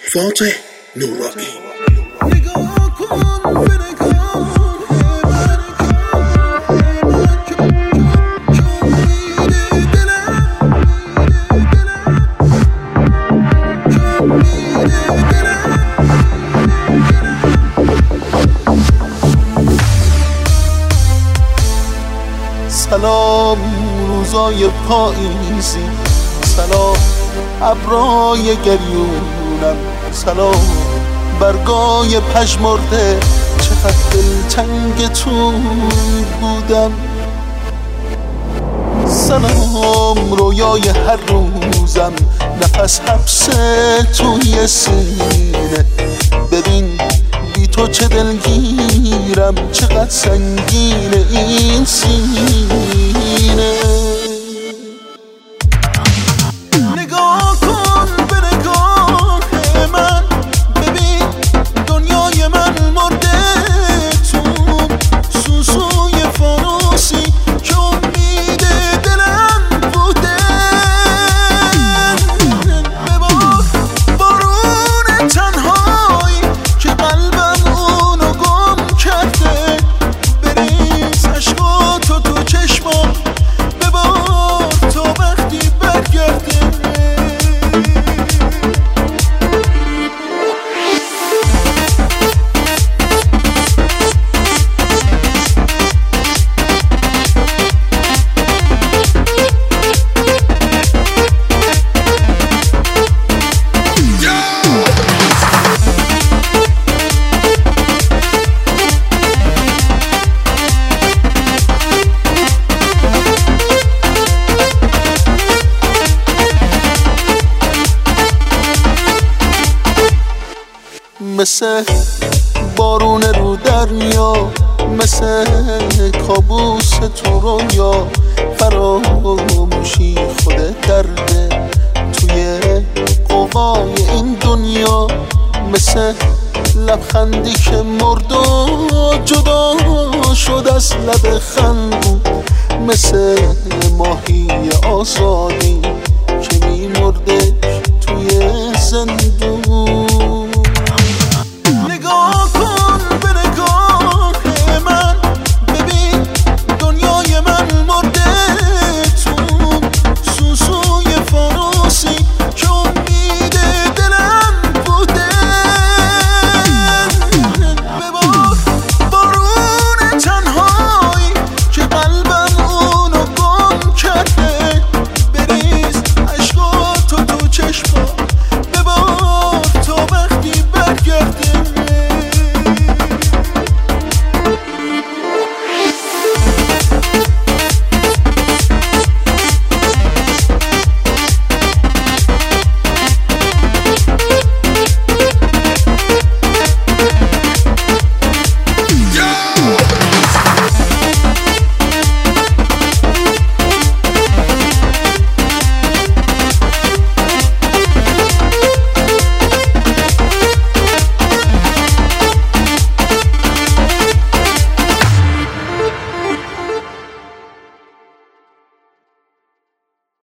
فاتح نورانی. سلام روزای پاییزی، سلام ابرای گریونم، سلام برگای پژمرده، چقدر دلتنگتون بودم. سلام رویای هر روزم، نفس حبس توی سینه، ببین بی تو چه دلگیرم، چقدر سنگینه این سینه. نگاه کن به نگاه من، ببین دنیای من مرده تو سوسوی فانوسی که امید دلم بوده. ببار بارون تنهایی که قلبم اونو گم کرده، بریز عشقاتو تو چشمام، ببار تا وقتی برگرده. مثل بارون رو دریا، مثل کابوس تو رویا، فراموشی خود درده توی قوای این دنیا. مثل لبخندی که مرد و جدا شد از لب خندون، مثل ماهی آزادی که میمرده